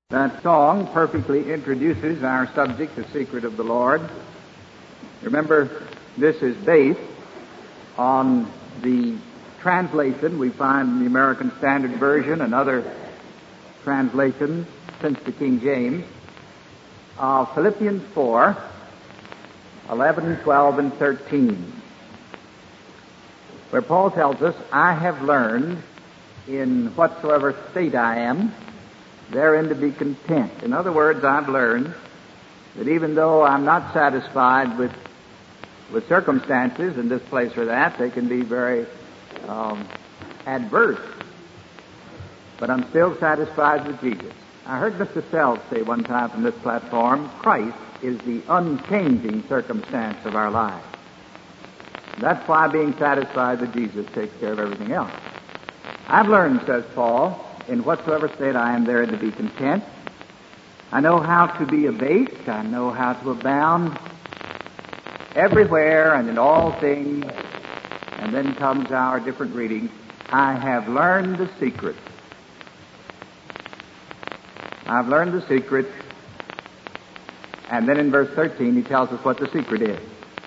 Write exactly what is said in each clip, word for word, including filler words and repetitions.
That song perfectly introduces our subject, the secret of the Lord. Remember, this is based on the translation we find in the American Standard Version and other translations since the King James of Philippians four, eleven, twelve, and thirteen, where Paul tells us, I have learned in whatsoever state I am, therein to be content. In other words, I've learned that even though I'm not satisfied with with circumstances in this place or that, they can be very um, adverse, but I'm still satisfied with Jesus. I heard Mister Sells say one time from this platform, Christ is the unchanging circumstance of our lives. That's why being satisfied with Jesus takes care of everything else. I've learned, says Paul, in whatsoever state I am therein to be content. I know how to be abased. I know how to abound everywhere and in all things. And then comes our different reading. I have learned the secret. I've learned the secret. And then in verse thirteen he tells us what the secret is.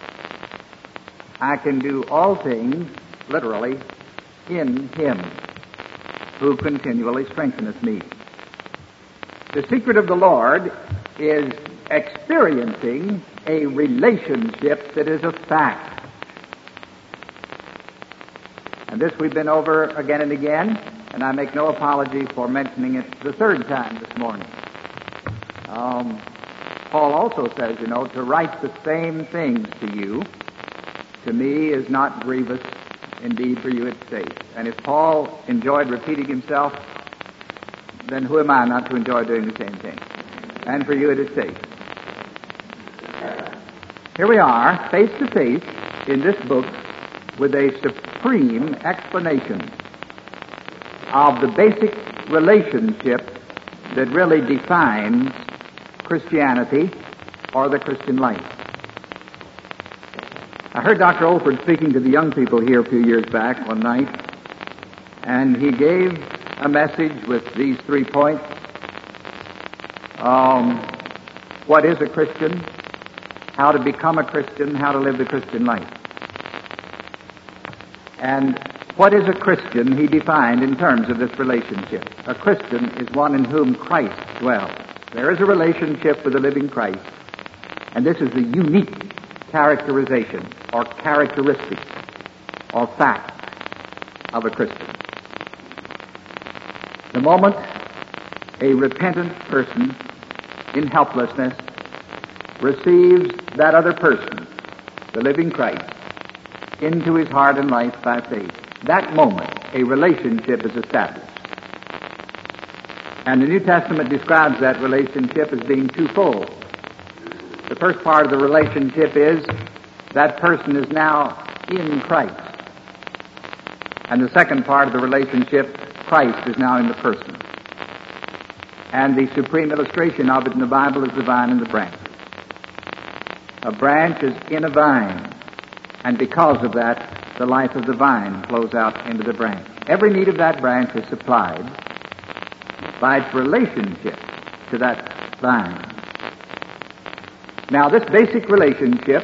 I can do all things, literally, in Him who continually strengtheneth me. The secret of the Lord is experiencing a relationship that is a fact. And this we've been over again and again, and I make no apology for mentioning it the third time this morning. Um, Paul also says, you know, to write the same things to you, to me is not grievous. Indeed, for you it's safe. And if Paul enjoyed repeating himself, then who am I not to enjoy doing the same thing? And for you it is safe. Here we are, face to face in this book with a supreme explanation of the basic relationship that really defines Christianity or the Christian life. I heard Doctor Olford speaking to the young people here a few years back one night, and he gave a message with these three points. Um, what is a Christian? How to become a Christian? How to live the Christian life? And what is a Christian he defined in terms of this relationship. A Christian is one in whom Christ dwells. There is a relationship with the living Christ, and this is a unique characterization or characteristic or fact of a Christian. The moment a repentant person in helplessness receives that other person, the living Christ, into his heart and life by faith, that moment a relationship is established. And the New Testament describes that relationship as being twofold. The first part of the relationship is that person is now in Christ. And the second part of the relationship, Christ is now in the person. And the supreme illustration of it in the Bible is the vine and the branch. A branch is in a vine, and because of that, the life of the vine flows out into the branch. Every need of that branch is supplied by its relationship to that vine. Now, this basic relationship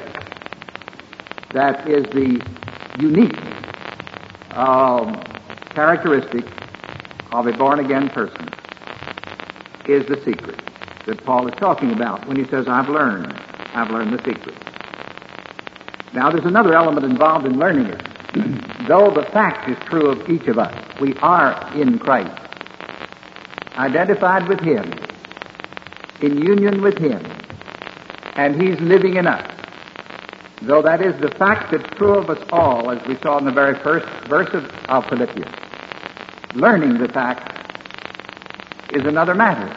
that is the unique um, characteristic of a born-again person is the secret that Paul is talking about when he says, I've learned. I've learned the secret. Now, there's another element involved in learning it. Though the fact is true of each of us, we are in Christ, identified with Him, in union with Him, and He's living in us. Though that is the fact that's true of us all, as we saw in the very first verse of, of Philippians, learning the fact is another matter.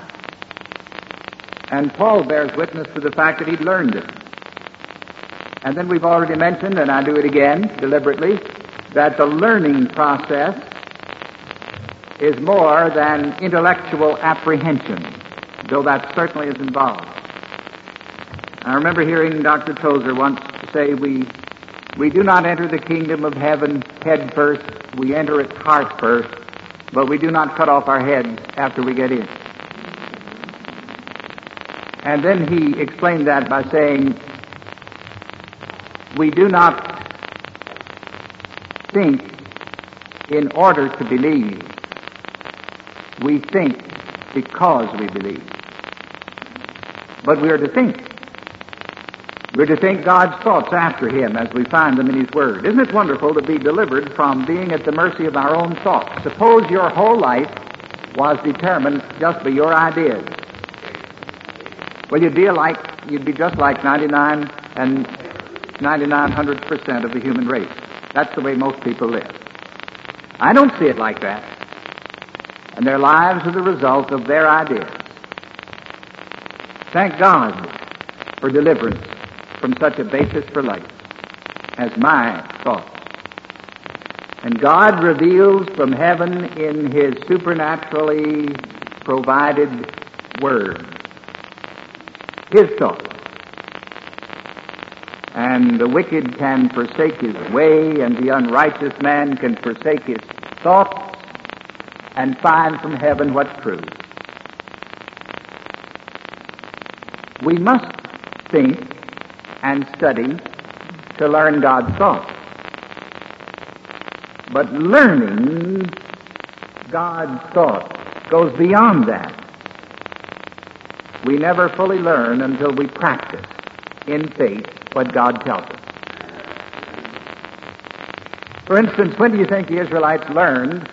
And Paul bears witness to the fact that he'd learned it. And then we've already mentioned, and I do it again deliberately, that the learning process is more than intellectual apprehension, though that certainly is involved. I remember hearing Doctor Tozer once say, we we do not enter the kingdom of heaven head first, we enter it heart first, but we do not cut off our heads after we get in. And then he explained that by saying, we do not think in order to believe. We think because we believe. But we are to think. We're to think God's thoughts after Him as we find them in His Word. Isn't it wonderful to be delivered from being at the mercy of our own thoughts? Suppose your whole life was determined just by your ideas. Well, you'd be like, you'd be just like ninety-nine and ninety-nine hundredths percent of the human race. That's the way most people live. I don't see it like that. And their lives are the result of their ideas. Thank God for deliverance from such a basis for life as my thoughts. And God reveals from heaven in His supernaturally provided Word His thoughts. And the wicked can forsake his way, and the unrighteous man can forsake his thoughts and find from heaven what's true. We must think and study to learn God's thoughts. But learning God's thoughts goes beyond that. We never fully learn until we practice in faith what God tells us. For instance, when do you think the Israelites learned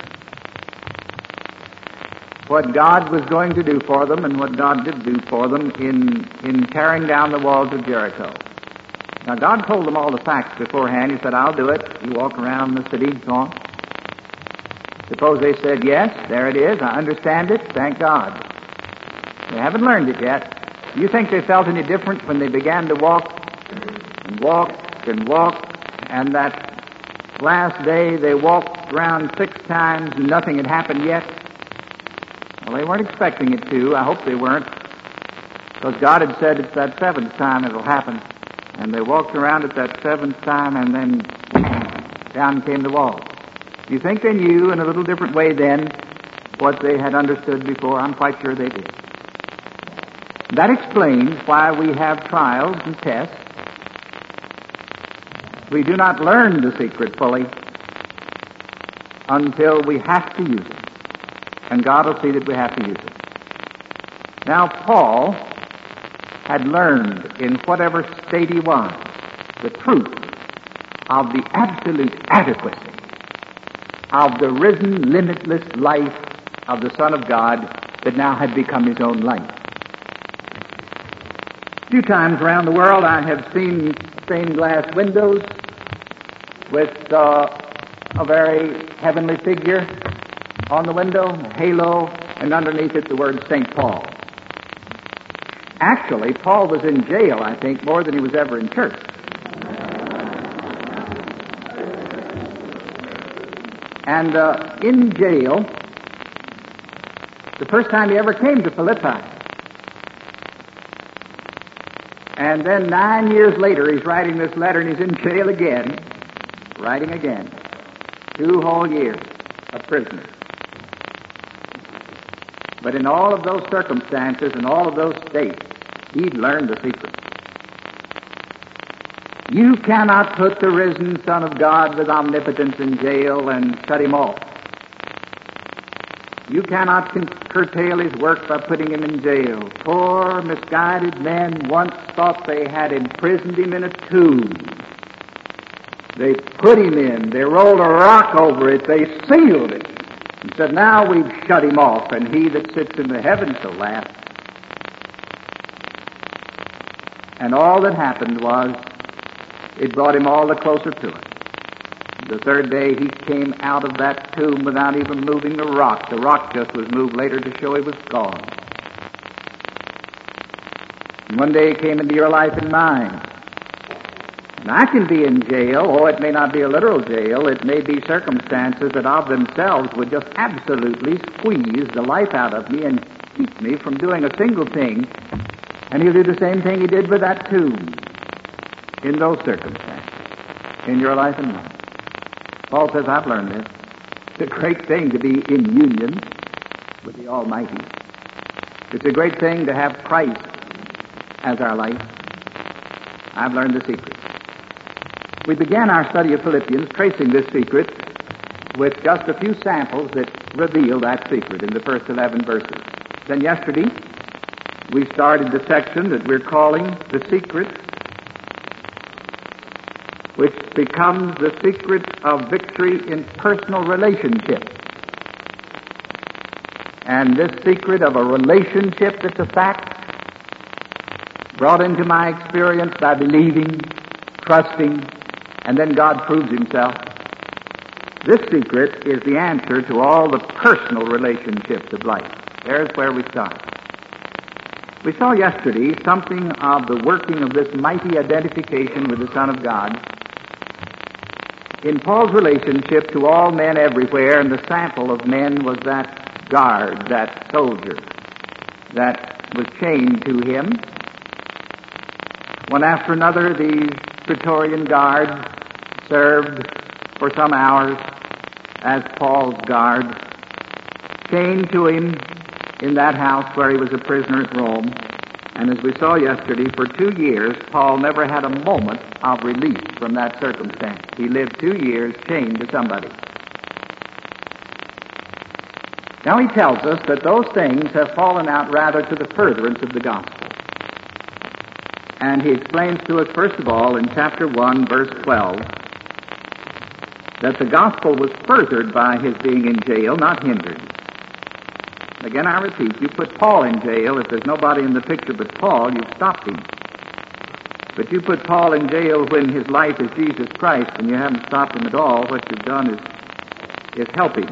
what God was going to do for them and what God did do for them in, in tearing down the walls of Jericho? Now, God told them all the facts beforehand. He said, I'll do it. You walk around the city and so on. Suppose they said, yes, there it is. I understand it. Thank God. They haven't learned it yet. Do you think they felt any different when they began to walk and walk and walk, and that last day they walked around six times and nothing had happened yet? Well, they weren't expecting it to. I hope they weren't, because God had said it's that seventh time it'll happen. And they walked around it that seventh time, and then down came the wall. Do you think they knew in a little different way then what they had understood before? I'm quite sure they did. That explains why we have trials and tests. We do not learn the secret fully until we have to use it. And God will see that we have to use it. Now, Paul had learned in whatever state he was the truth of the absolute adequacy of the risen, limitless life of the Son of God that now had become his own life. A few times around the world I have seen stained glass windows with uh, a very heavenly figure on the window, a halo, and underneath it the word Saint Paul. Actually, Paul was in jail, I think, more than he was ever in church. And uh, in jail, the first time he ever came to Philippi. And then nine years later, he's writing this letter, and he's in jail again, writing again. Two whole years a prisoner. But in all of those circumstances and all of those states, he'd learned the secret. You cannot put the risen Son of God with omnipotence in jail and shut him off. You cannot curtail his work by putting him in jail. Poor, misguided men once thought they had imprisoned him in a tomb. They put him in. They rolled a rock over it. They sealed it. And said, now we've shut him off, and he that sits in the heavens shall laugh. And all that happened was, it brought him all the closer to it. The third day he came out of that tomb without even moving the rock. The rock just was moved later to show he was gone. And one day he came into your life and mine. And I can be in jail, or it may not be a literal jail. It may be circumstances that of themselves would just absolutely squeeze the life out of me and keep me from doing a single thing. And he'll do the same thing he did with that tomb in those circumstances, in your life and mine. Paul says, I've learned this. It's a great thing to be in union with the Almighty. It's a great thing to have Christ as our life. I've learned the secret. We began our study of Philippians tracing this secret with just a few samples that reveal that secret in the first eleven verses. Then yesterday, we started the section that we're calling the secret, which becomes the secret of victory in personal relationships. And this secret of a relationship that's a fact, brought into my experience by believing, trusting, and then God proves himself. This secret is the answer to all the personal relationships of life. There's where we start. We saw yesterday something of the working of this mighty identification with the Son of God in Paul's relationship to all men everywhere, and the sample of men was that guard, that soldier that was chained to him. One after another, these Praetorian guards served for some hours as Paul's guard, chained to him in that house where he was a prisoner at Rome. And as we saw yesterday, for two years, Paul never had a moment of release from that circumstance. He lived two years chained to somebody. Now he tells us that those things have fallen out rather to the furtherance of the gospel. And he explains to us, first of all, in chapter one, verse twelve, that the gospel was furthered by his being in jail, not hindered. Again, I repeat, you put Paul in jail, if there's nobody in the picture but Paul, you've stopped him. But you put Paul in jail when his life is Jesus Christ and you haven't stopped him at all, what you've done is, is helping.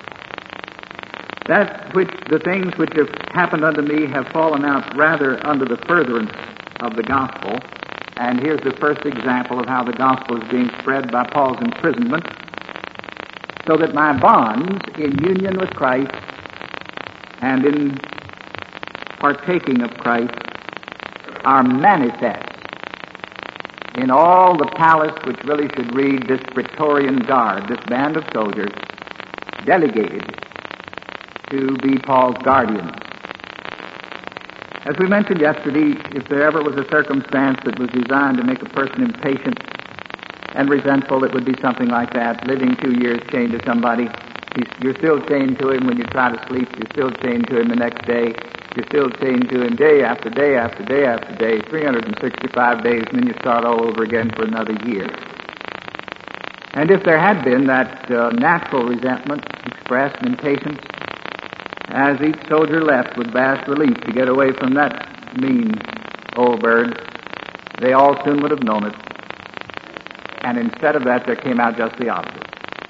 That which, the things which have happened unto me have fallen out rather under the furtherance of the gospel. And here's the first example of how the gospel is being spread by Paul's imprisonment, so that my bonds in union with Christ and in partaking of Christ are manifest in all the palace, which really should read this Praetorian guard, this band of soldiers, delegated to be Paul's guardians. As we mentioned yesterday, if there ever was a circumstance that was designed to make a person impatient and resentful, it would be something like that. Living two years chained to somebody, he's, you're still chained to him when you try to sleep. You're still chained to him the next day. You're still chained to him day after day after day after day, three hundred sixty-five days, and then you start all over again for another year. And if there had been that uh, natural resentment expressed in impatience, as each soldier left with vast relief to get away from that mean old bird, they all soon would have known it. And instead of that, there came out just the opposite.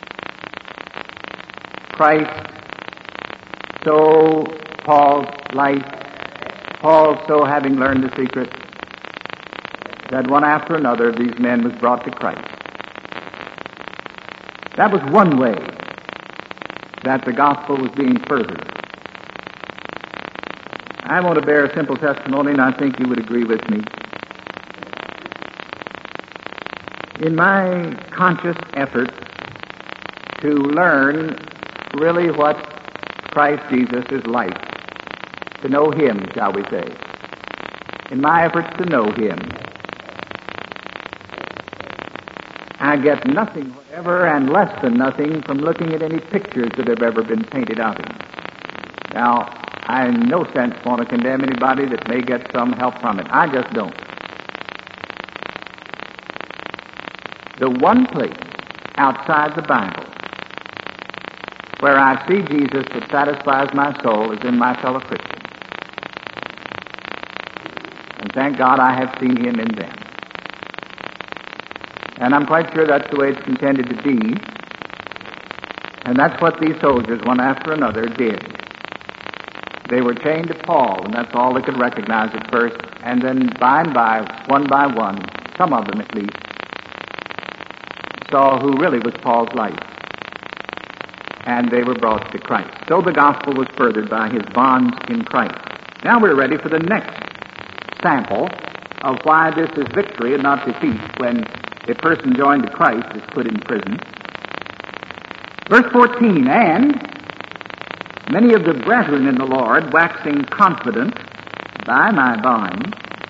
Christ, so Paul's life, Paul so having learned the secret, that one after another of these men was brought to Christ. That was one way that the gospel was being furthered. I want to bear a simple testimony, and I think you would agree with me. In my conscious effort to learn really what Christ Jesus is like, to know Him, shall we say, in my efforts to know Him, I get nothing whatever and less than nothing from looking at any pictures that have ever been painted of Him. Now, I in no sense want to condemn anybody that may get some help from it. I just don't. The one place outside the Bible where I see Jesus that satisfies my soul is in my fellow Christians. And thank God I have seen Him in them. And I'm quite sure that's the way it's intended to be. And that's what these soldiers, one after another, did. They were chained to Paul, and that's all they could recognize at first. And then by and by, one by one, some of them at least, saw who really was Paul's life. And they were brought to Christ. So the gospel was furthered by his bonds in Christ. Now we're ready for the next sample of why this is victory and not defeat when a person joined to Christ is put in prison. Verse fourteen, and many of the brethren in the Lord, waxing confident by my bonds,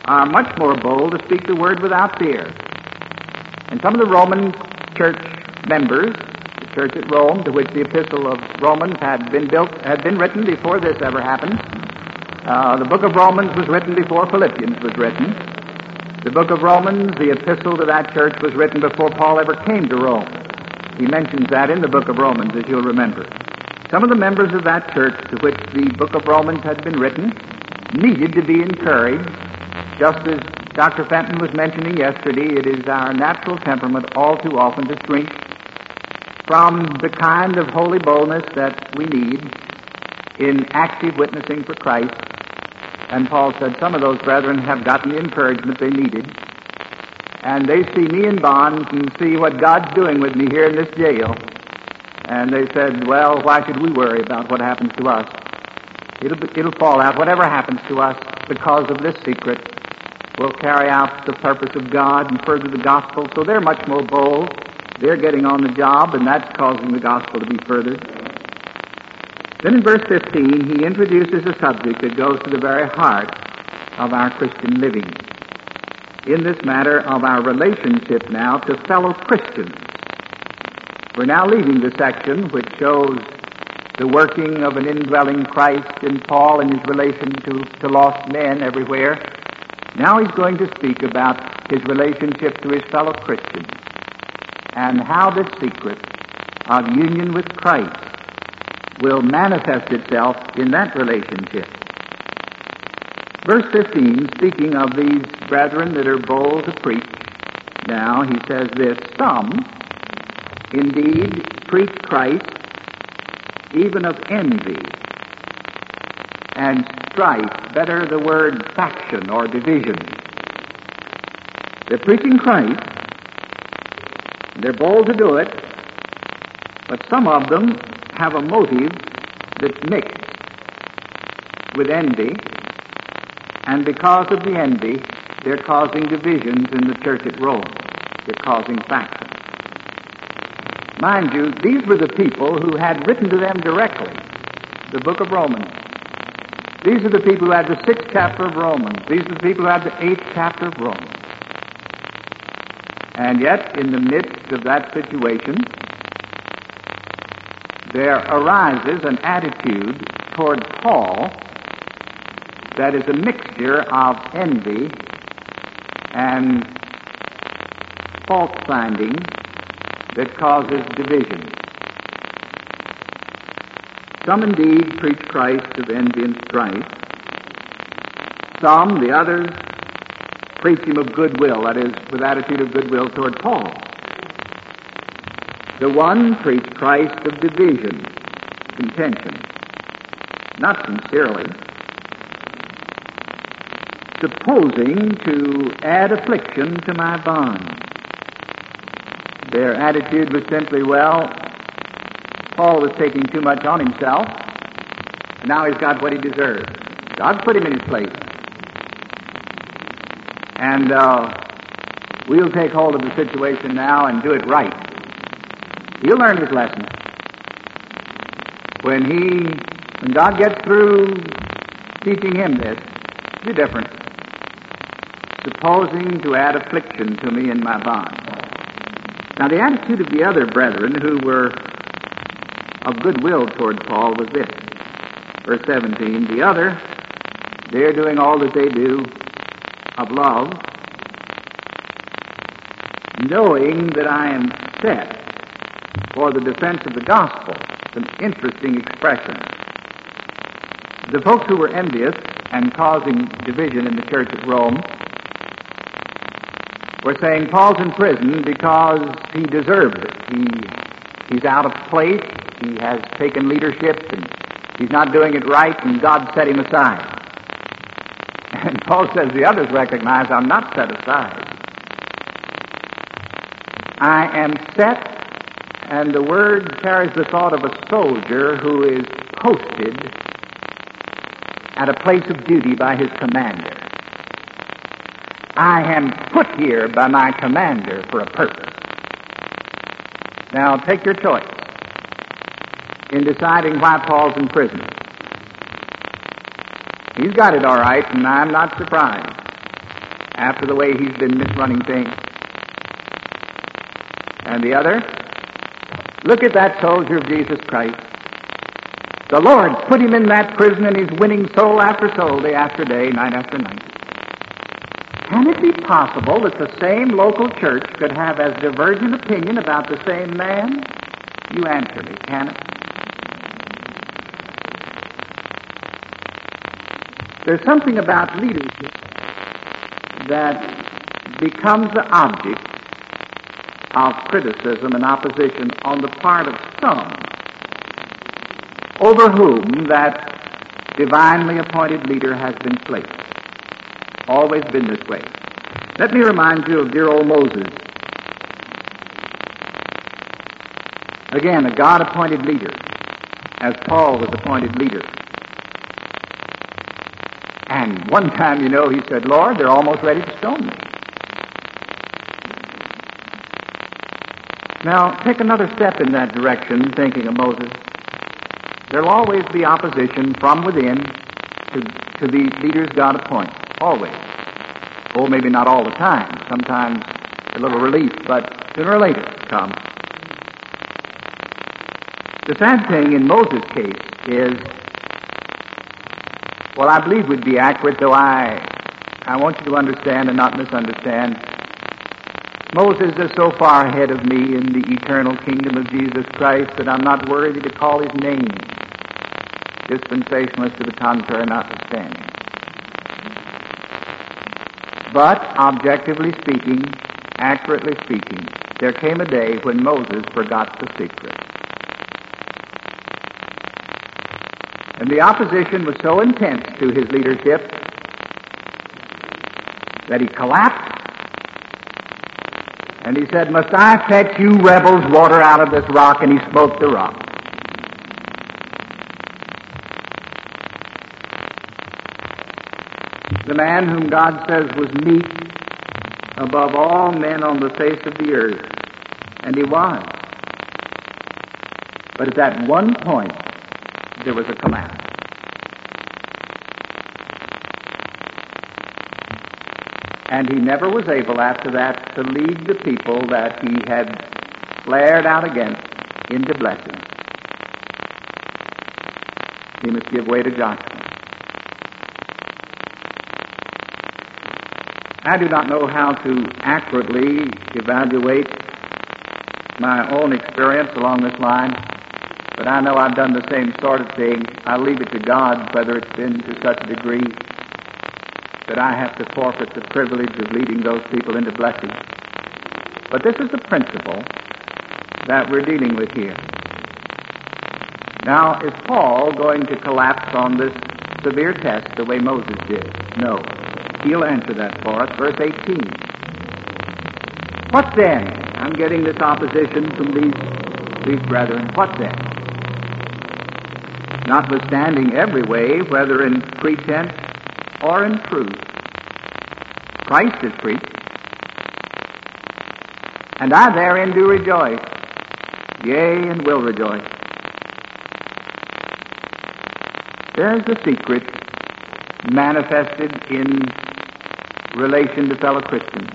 are much more bold to speak the word without fear. And some of the Roman church members, the church at Rome, to which the epistle of Romans had been built, had been written before this ever happened. Uh, the book of Romans was written before Philippians was written. The book of Romans, the epistle to that church, was written before Paul ever came to Rome. He mentions that in the book of Romans, as you'll remember. Some of the members of that church to which the book of Romans had been written needed to be encouraged, just as Doctor Fenton was mentioning yesterday. It is our natural temperament all too often to shrink from the kind of holy boldness that we need in active witnessing for Christ. And Paul said some of those brethren have gotten the encouragement they needed, and they see me in bonds and see what God's doing with me here in this jail, and they said, well, why should we worry about what happens to us? It'll, it'll fall out. Whatever happens to us because of this secret will carry out the purpose of God and further the gospel. So they're much more bold. They're getting on the job, and that's causing the gospel to be furthered. Then in verse fifteen, he introduces a subject that goes to the very heart of our Christian living. In this matter of our relationship now to fellow Christians. We're now leaving the section which shows the working of an indwelling Christ in Paul and his relation to, to lost men everywhere. Now he's going to speak about his relationship to his fellow Christians and how this secret of union with Christ will manifest itself in that relationship. Verse fifteen, speaking of these brethren that are bold to preach, now he says this, some indeed preach Christ even of envy and strife, better the word faction or division. They're preaching Christ, they're bold to do it, but some of them have a motive that's mixed with envy, and because of the envy, they're causing divisions in the church at Rome. They're causing factions. Mind you, these were the people who had written to them directly the book of Romans. These are the people who had the sixth chapter of Romans. These are the people who had the eighth chapter of Romans. And yet, in the midst of that situation, there arises an attitude toward Paul that is a mixture of envy and fault-finding that causes division. Some indeed preach Christ of envy and strife. Some, the others, preach him of goodwill, that is, with attitude of goodwill toward Paul. The one preach Christ of division, contention, not sincerely, supposing to add affliction to my bonds. Their attitude was simply, well, Paul was taking too much on himself, and now he's got what he deserves. God put him in his place. And uh, we'll take hold of the situation now and do it right. He'll learn his lesson. When he, when God gets through teaching him this, it'll be different. Supposing to add affliction to me in my bond. Now the attitude of the other brethren who were of goodwill toward Paul was this. Verse seventeen, the other, they're doing all that they do of love, knowing that I am set for the defense of the gospel. It's an interesting expression. The folks who were envious and causing division in the church at Rome were saying Paul's in prison because he deserves it. He, he's out of place, he has taken leadership, and he's not doing it right, and God set him aside. And Paul says the others recognize I'm not set aside. I am set, and the word carries the thought of a soldier who is posted at a place of duty by his commander. I am put here by my commander for a purpose. Now, take your choice in deciding why Paul's in prison. He's got it all right, and I'm not surprised. after the way he's been misrunning things. And the other, look at that soldier of Jesus Christ. The Lord put him in that prison and he's winning soul after soul, day after day, night after night. Can it be possible that the same local church could have as divergent opinion about the same man? You answer me, can it? There's something about leadership that becomes the object of criticism and opposition on the part of some over whom that divinely appointed leader has been placed. Always been this way. Let me remind you of dear old Moses. Again, a God-appointed leader, as Paul was appointed leader. And one time, you know, he said, Lord, they're almost ready to stone me. Now, take another step in that direction, thinking of Moses. There'll always be opposition from within to, to the leaders God appoints. Always. Oh, maybe not all the time. Sometimes a little relief, but sooner or later it comes. The sad thing in Moses' case is, well, I believe we'd be accurate, though I, I want you to understand and not misunderstand. Moses is so far ahead of me in the eternal kingdom of Jesus Christ that I'm not worthy to call his name. Dispensationalists to the contrary notwithstanding. But, objectively speaking, accurately speaking, there came a day when Moses forgot the secret. And the opposition was so intense to his leadership that he collapsed and he said, must I fetch you rebels water out of this rock? And he smote the rock. The man whom God says was meek above all men on the face of the earth. And he was. But at that one point, there was a collapse. And he never was able after that to lead the people that he had flared out against into blessing. He must give way to Joshua. I do not know how to accurately evaluate my own experience along this line, but I know I've done the same sort of thing. I leave it to God whether it's been to such a degree that I have to forfeit the privilege of leading those people into blessing. But this is the principle that we're dealing with here. Now, is Paul going to collapse on this severe test the way Moses did? No. He'll answer that for us. Verse eighteen. What then? I'm getting this opposition from these, these brethren. What then? Notwithstanding every way, whether in pretense or in truth, Christ is preached, and I therein do rejoice, yea, and will rejoice. There's the secret manifested in relation to fellow Christians.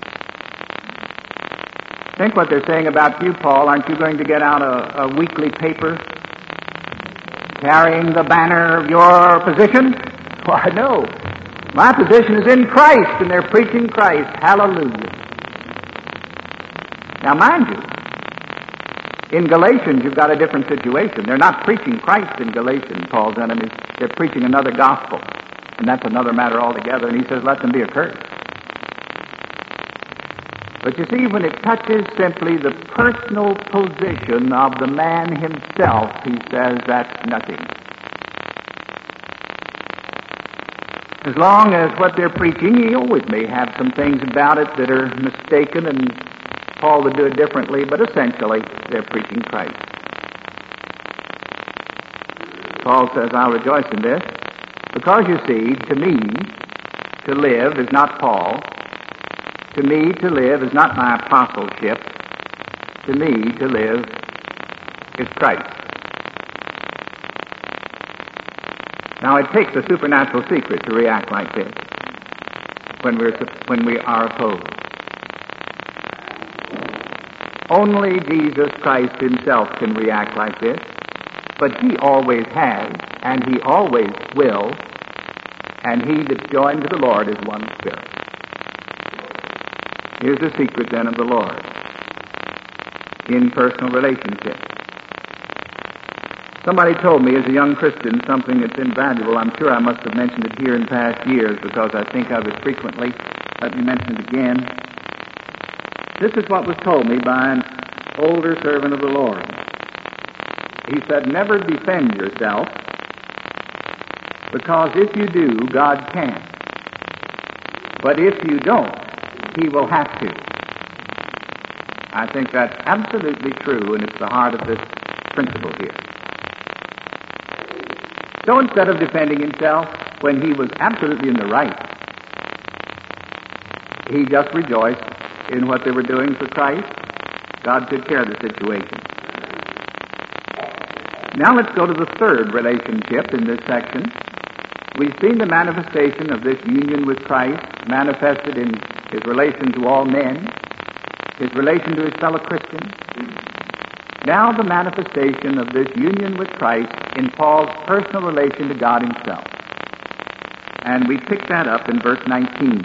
Think what they're saying about you, Paul. Aren't you going to get out a, a weekly paper carrying the banner of your position? Why, no. My position is in Christ, and they're preaching Christ. Hallelujah. Now, mind you, in Galatians, you've got a different situation. They're not preaching Christ in Galatians, Paul's enemies. They're preaching another gospel, and that's another matter altogether, and he says, let them be accursed. But you see, when it touches simply the personal position of the man himself, he says that's nothing. As long as what they're preaching, he always may have some things about it that are mistaken, and Paul would do it differently, but essentially, they're preaching Christ. Paul says, I'll rejoice in this, because you see, to me, to live is not Paul. To me, to live is not my apostleship. To me, to live is Christ. Now, it takes a supernatural secret to react like this. when we're when we are opposed. Only Jesus Christ himself can react like this, but he always has, and he always will, and he that's joined to the Lord is one spirit. Here's the secret then of the Lord in personal relationships. Somebody told me as a young Christian something that's invaluable. I'm sure I must have mentioned it here in past years because I think of it frequently. Let me mention it again. This is what was told me by an older servant of the Lord. He said, never defend yourself, because if you do, God can. But if you don't, he will have to. I think that's absolutely true, and it's the heart of this principle here. So instead of defending himself when he was absolutely in the right, he just rejoiced in what they were doing for Christ. God took care of the situation. Now let's go to the third relationship in this section. We've seen the manifestation of this union with Christ manifested in his relation to all men, his relation to his fellow Christians. Now the manifestation of this union with Christ in Paul's personal relation to God himself. And we pick that up in verse nineteen.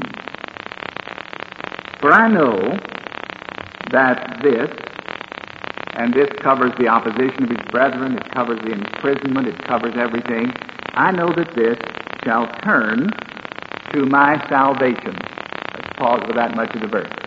For I know that this, and this covers the opposition of his brethren, it covers the imprisonment, it covers everything. I know that this shall turn to my salvation. Let's pause for that much of the verse.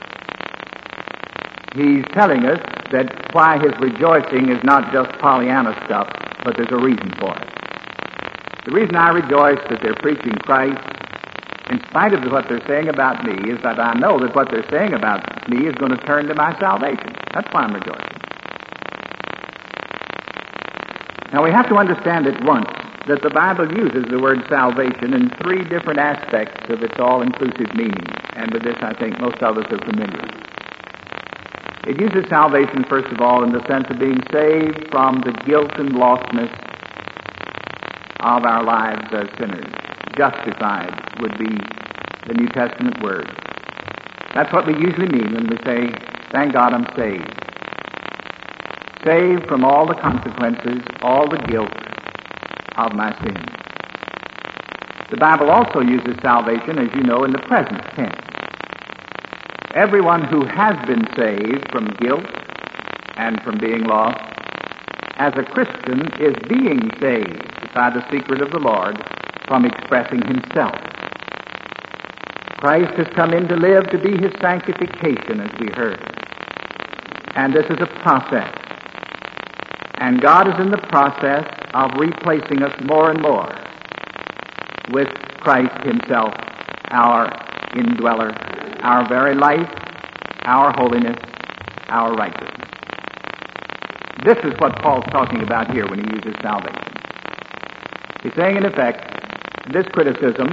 He's telling us that why his rejoicing is not just Pollyanna stuff, but there's a reason for it. The reason I rejoice that they're preaching Christ, in spite of what they're saying about me, is that I know that what they're saying about me is going to turn to my salvation. That's why I'm rejoicing. Now we have to understand at once that the Bible uses the word salvation in three different aspects of its all-inclusive meaning, and with this I think most of us are familiar. It uses salvation, first of all, in the sense of being saved from the guilt and lostness of our lives as sinners. Justified would be the New Testament word. That's what we usually mean when we say, thank God I'm saved. Saved from all the consequences, all the guilt of my sins. The Bible also uses salvation, as you know, in the present tense. Everyone who has been saved from guilt and from being lost, as a Christian, is being saved by the secret of the Lord from expressing himself. Christ has come in to live to be his sanctification, as we heard. And this is a process. And God is in the process of replacing us more and more with Christ himself, our indweller, our very life, our holiness, our righteousness. This is what Paul's talking about here when he uses salvation. He's saying, in effect, this criticism,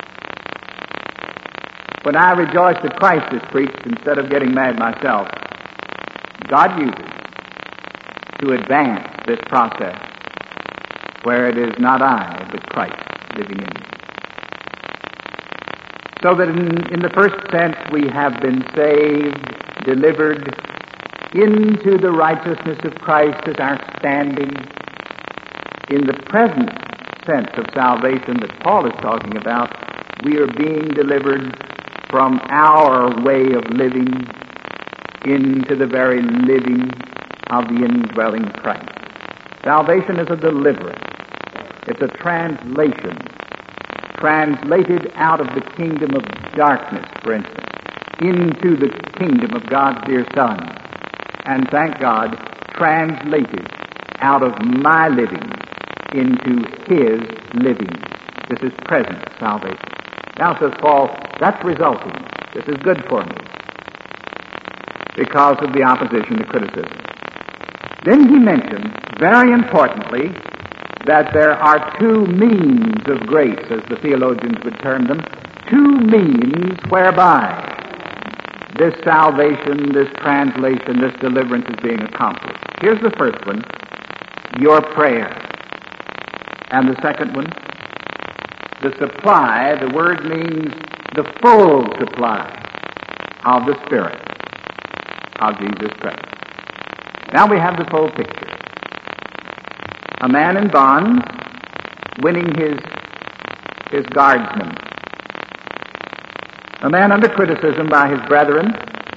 when I rejoice that Christ is preached instead of getting mad myself, God uses to advance this process where it is not I, but Christ living in me. So that in, in the first sense we have been saved, delivered into the righteousness of Christ as our standing. In the present sense of salvation that Paul is talking about, we are being delivered from our way of living into the very living of the indwelling Christ. Salvation is a deliverance. It's a translation. Translated out of the kingdom of darkness, for instance, into the kingdom of God's dear Son. And thank God, translated out of my living into his living. This is present salvation. Now, says Paul, that's resulting. This is good for me because of the opposition to criticism. Then he mentions, very importantly, that there are two means of grace, as the theologians would term them, two means whereby this salvation, this translation, this deliverance is being accomplished. Here's the first one, your prayer. And the second one, the supply, the word means the full supply of the Spirit of Jesus Christ. Now we have the full picture. A man in bonds winning his, his guardsman. A man under criticism by his brethren.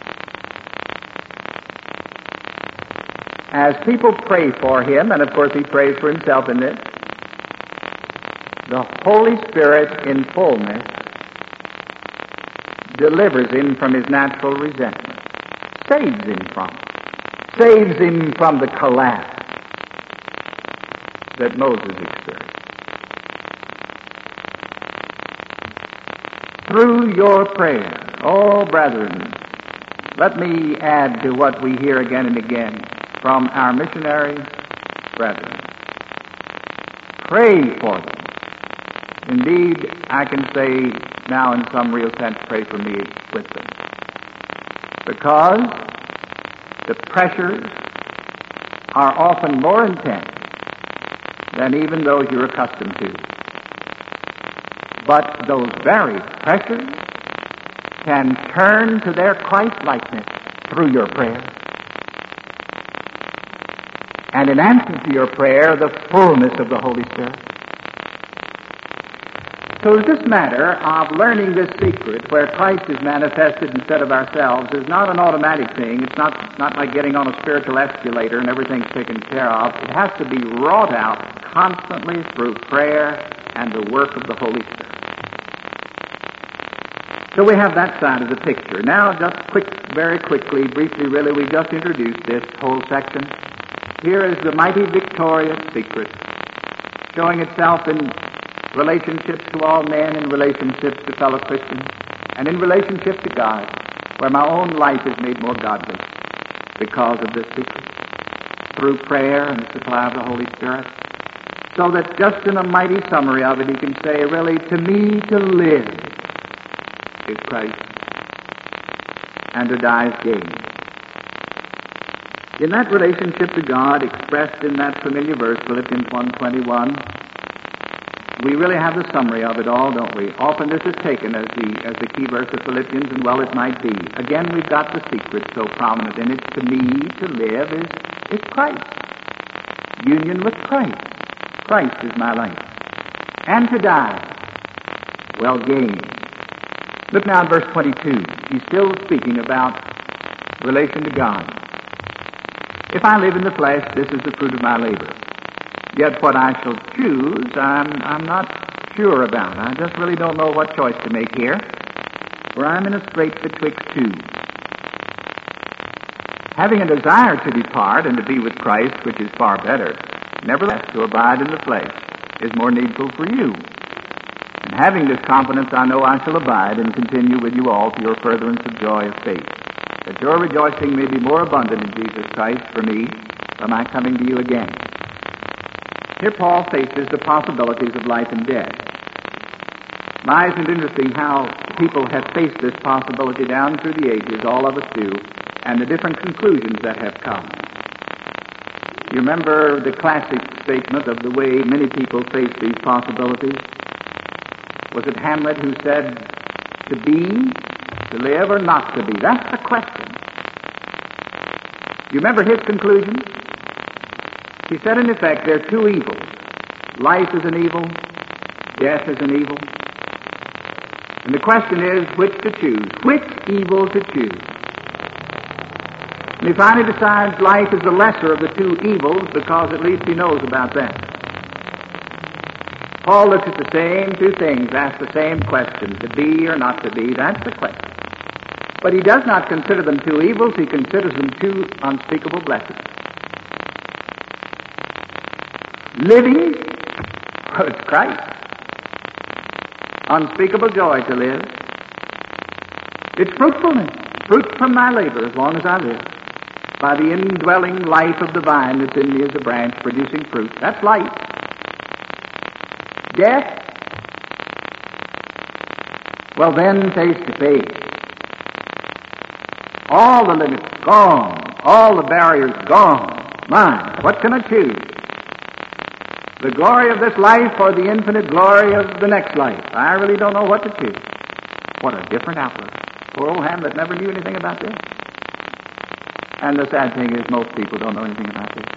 As people pray for him, and of course he prays for himself in this, the Holy Spirit in fullness delivers him from his natural resentment, saves him from it, saves him from the collapse that Moses experienced. Through your prayer, oh brethren, let me add to what we hear again and again from our missionary brethren. Pray for them. Indeed, I can say now in some real sense, pray for me with them. Because the pressures are often more intense than even those you're accustomed to. But those very pressures can turn to their Christ-likeness through your prayer. And in answer to your prayer, the fullness of the Holy Spirit. So this matter of learning this secret where Christ is manifested instead of ourselves is not an automatic thing. It's not, not like getting on a spiritual escalator and everything's taken care of. It has to be wrought out constantly through prayer and the work of the Holy Spirit. So we have that side of the picture. Now just quick, very quickly, briefly really, we just introduced this whole section. Here is the mighty victorious secret showing itself in relationships to all men, in relationships to fellow Christians, and in relationship to God, where my own life is made more godly because of this secret, through prayer and the supply of the Holy Spirit, so that just in a mighty summary of it, he can say, really, to me to live is Christ, and to die is gain. In that relationship to God, expressed in that familiar verse, Philippians one twenty-one, we really have the summary of it all, don't we? Often this is taken as the as the key verse of Philippians, and well it might be. Again, we've got the secret so prominent in it. To me, to live is, is Christ. Union with Christ. Christ is my life. And to die, well, gain. Look now at verse twenty-two. He's still speaking about relation to God. If I live in the flesh, this is the fruit of my labor. Yet what I shall choose, I'm, I'm not sure about. I just really don't know what choice to make here, for I'm in a strait betwixt two. Having a desire to depart and to be with Christ, which is far better, nevertheless to abide in the flesh is more needful for you. And having this confidence, I know I shall abide and continue with you all to your furtherance of joy of faith, that your rejoicing may be more abundant in Jesus Christ for me by my coming to you again. Here Paul faces the possibilities of life and death. My, isn't it interesting how people have faced this possibility down through the ages, all of us do, and the different conclusions that have come. You remember the classic statement of the way many people face these possibilities? Was it Hamlet who said, to be, to live, or not to be? That's the question. You remember his conclusion? He said, in effect, there are two evils. Life is an evil, death is an evil. And the question is, which to choose? Which evil to choose? And he finally decides life is the lesser of the two evils because at least he knows about that. Paul looks at the same two things, asks the same question, to be or not to be. That's the question. But he does not consider them two evils, he considers them two unspeakable blessings. Living, oh, it's Christ. Unspeakable joy to live. It's fruitfulness, fruit from my labor as long as I live. By the indwelling life of the vine that's in me as a branch producing fruit. That's life. Death, well then, face to face. All the limits gone, all the barriers gone. Mine, what can I choose? The glory of this life or the infinite glory of the next life? I really don't know what to choose. What a different outlook. Poor old Hamlet never knew anything about this. And the sad thing is most people don't know anything about this.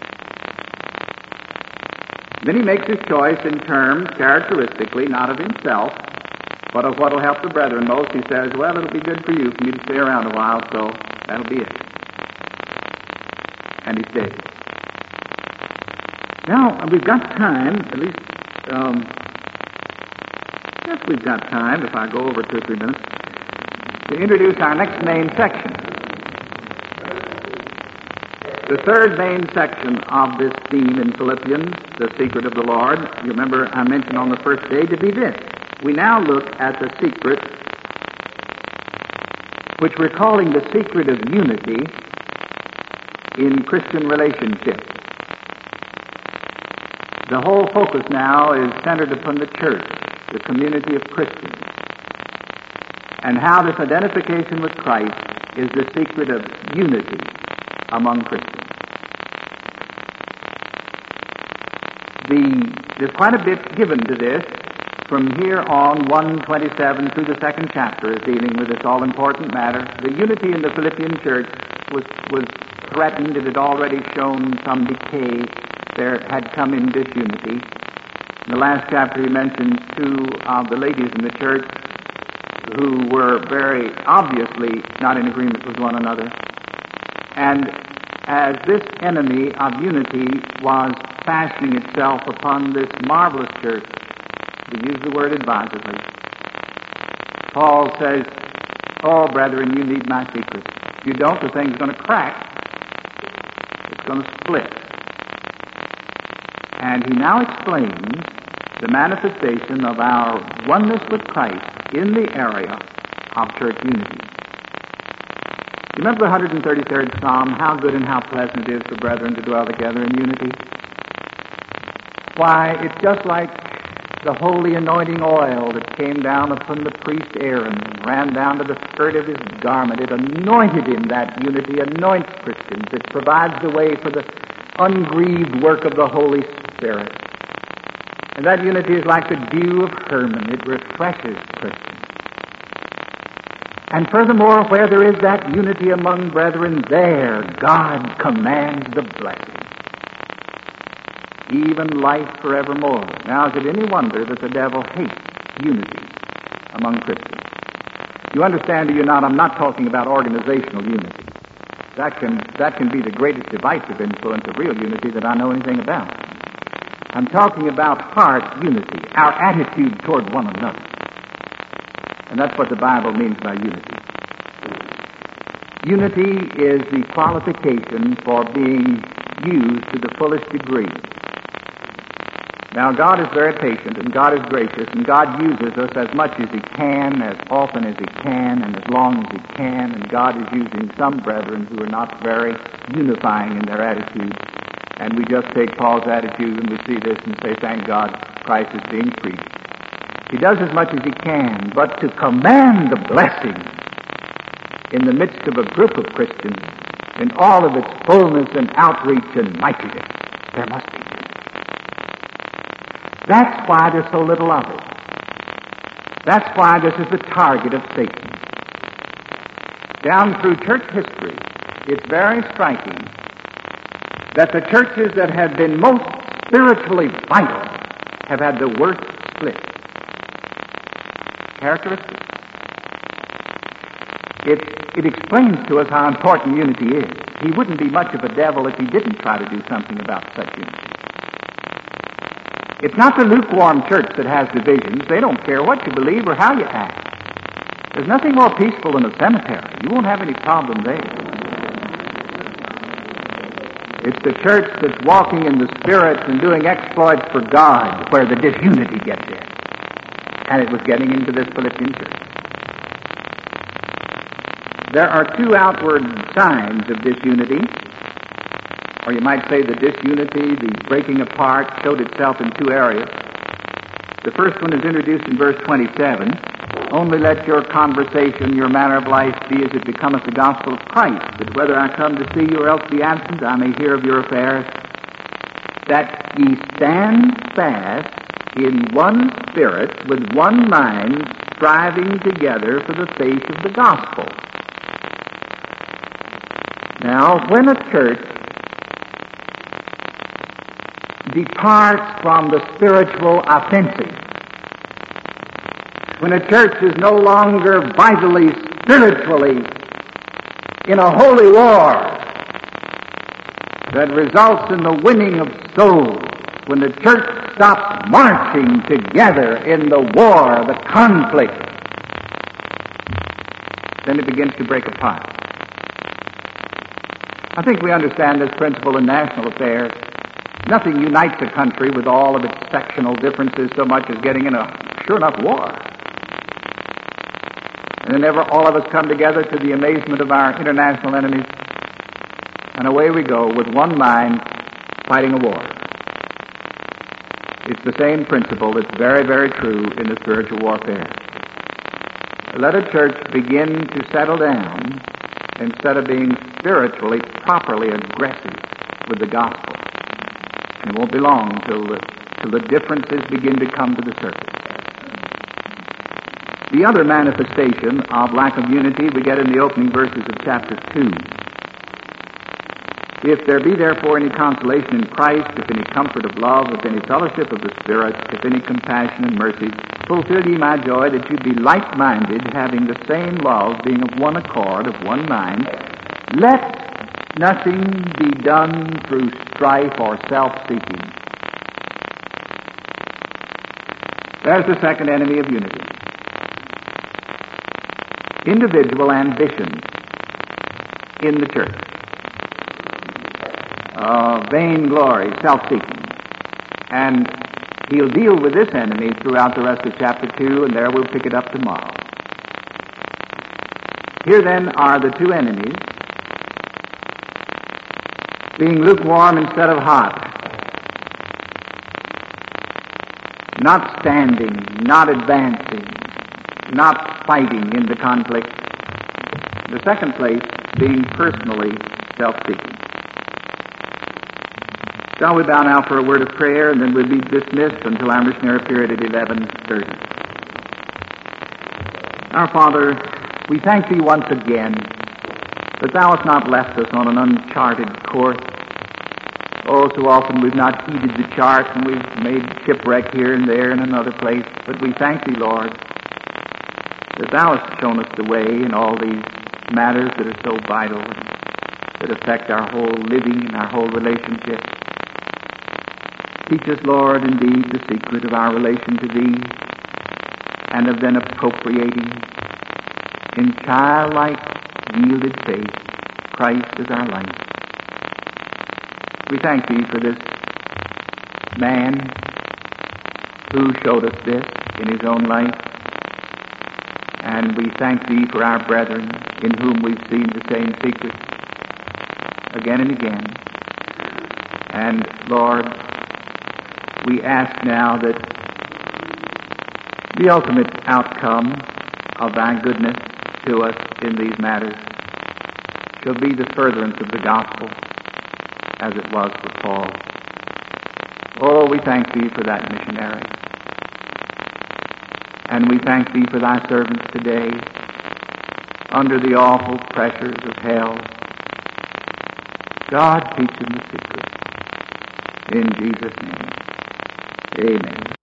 Then he makes his choice in terms, characteristically, not of himself, but of what will help the brethren most. He says, well, it'll be good for you for me to stay around a while, so that'll be it. And he stays. Now, we've got time, at least, um, yes, we've got time, if I go over two or three minutes, to introduce our next main section. The third main section of this theme in Philippians, the secret of the Lord, you remember I mentioned on the first day to be this. We now look at the secret, which we're calling the secret of unity in Christian relationships. The whole focus now is centered upon the church, the community of Christians, and how this identification with Christ is the secret of unity among Christians. The, there's quite a bit given to this. From here on, one twenty-seven through the second chapter is dealing with this all-important matter. The unity in the Philippian church was, was threatened. It had already shown some decay. There had come in disunity. In the last chapter he mentions two of the ladies in the church who were very obviously not in agreement with one another. And as this enemy of unity was fashioning itself upon this marvelous church, to use the word advisedly, Paul says, oh, brethren, you need my secret. If you don't, the thing's going to crack. It's going to split. And he now explains the manifestation of our oneness with Christ in the area of church unity. You remember the one hundred thirty-third Psalm, how good and how pleasant it is for brethren to dwell together in unity? Why, it's just like the holy anointing oil that came down upon the priest Aaron and ran down to the skirt of his garment. It anointed him, that unity anoints Christians. It provides the way for the ungrieved work of the Holy Spirit. And that unity is like the dew of Hermon. It refreshes Christians. And furthermore, where there is that unity among brethren, there God commands the blessing. Even life forevermore. Now, is it any wonder that the devil hates unity among Christians? You understand, do you not? I'm not talking about organizational unity. That can, that can be the greatest divisive influence of real unity that I know anything about. I'm talking about heart unity, our attitude toward one another. And that's what the Bible means by unity. Unity is the qualification for being used to the fullest degree. Now, God is very patient, and God is gracious, and God uses us as much as He can, as often as He can, and as long as He can, and God is using some brethren who are not very unifying in their attitude. And we just take Paul's attitude and we see this and say, thank God, Christ is being preached. He does as much as he can, but to command the blessing in the midst of a group of Christians in all of its fullness and outreach and mightiness, there must be. That's why there's so little of it. That's why this is the target of Satan. Down through church history, it's very striking that the churches that have been most spiritually vital have had the worst split. Characteristic. It, it explains to us how important unity is. He wouldn't be much of a devil if he didn't try to do something about such unity. It's not the lukewarm church that has divisions. They don't care what you believe or how you act. There's nothing more peaceful than a cemetery. You won't have any problem there. It's the church that's walking in the Spirit and doing exploits for God where the disunity gets in. And it was getting into this Philippian church. There are two outward signs of disunity, or you might say the disunity, the breaking apart, showed itself in two areas. The first one is introduced in verse twenty-seven. Only let your conversation, your manner of life be as it becometh the gospel of Christ, that whether I come to see you or else be absent, I may hear of your affairs. That that ye stand fast in one spirit, with one mind, striving together for the faith of the gospel. Now, when a church departs from the spiritual offensive, when a church is no longer vitally, spiritually in a holy war that results in the winning of souls, when the church stops marching together in the war, the conflict, then it begins to break apart. I think we understand this principle in national affairs. Nothing unites a country with all of its sectional differences so much as getting in a sure enough war. And then ever all of us come together to the amazement of our international enemies, and away we go with one mind fighting a war. It's the same principle that's very, very true in the spiritual warfare. Let a church begin to settle down instead of being spiritually, properly aggressive with the gospel. And it won't be long till the, till the differences begin to come to the surface. The other manifestation of lack of unity we get in the opening verses of chapter two. If there be therefore any consolation in Christ, if any comfort of love, if any fellowship of the Spirit, if any compassion and mercy, fulfill ye my joy, that you be like-minded, having the same love, being of one accord, of one mind. Let nothing be done through strife or self-seeking. There's the second enemy of unity. Individual ambition in the church. Uh, vainglory, self-seeking. And he'll deal with this enemy throughout the rest of chapter two, and there we'll pick it up tomorrow. Here then are the two enemies: being lukewarm instead of hot, not standing, not advancing, not fighting in the conflict. The second place, being personally self-seeking. Shall we bow now for a word of prayer, and then we'll be dismissed until our missionary period at eleven thirty. Our Father, we thank Thee once again that Thou hast not left us on an uncharted course. Oh, so often we've not heeded the chart, and we've made shipwreck here and there in another place. But we thank Thee, Lord, that Thou hast shown us the way in all these matters that are so vital, that affect our whole living and our whole relationship. Teach us, Lord, indeed, the secret of our relation to Thee, and of then appropriating in childlike, yielded faith Christ as our life. We thank Thee for this man who showed us this in his own life, and we thank Thee for our brethren in whom we've seen the same secret again and again. And, Lord, we ask now that the ultimate outcome of Thy goodness to us in these matters shall be the furtherance of the gospel, as it was for Paul. Oh, we thank Thee for that missionary. And we thank Thee for Thy servants today, under the awful pressures of hell. God, teach them the secret. In Jesus' name, amen.